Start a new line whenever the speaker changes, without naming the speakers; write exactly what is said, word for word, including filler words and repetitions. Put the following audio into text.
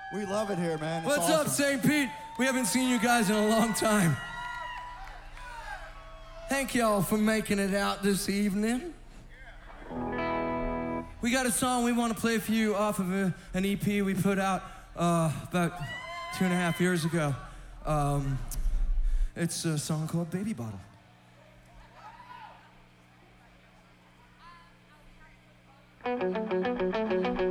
We love it here, man. It's
What's
awesome.
up, Saint Pete? We haven't seen you guys in a long time. Thank y'all for making it out this evening. We got a song we want to play for you off of a, an E P we put out uh, about two and a half years ago. Um, it's a song called Baby Bottle.
Thank you.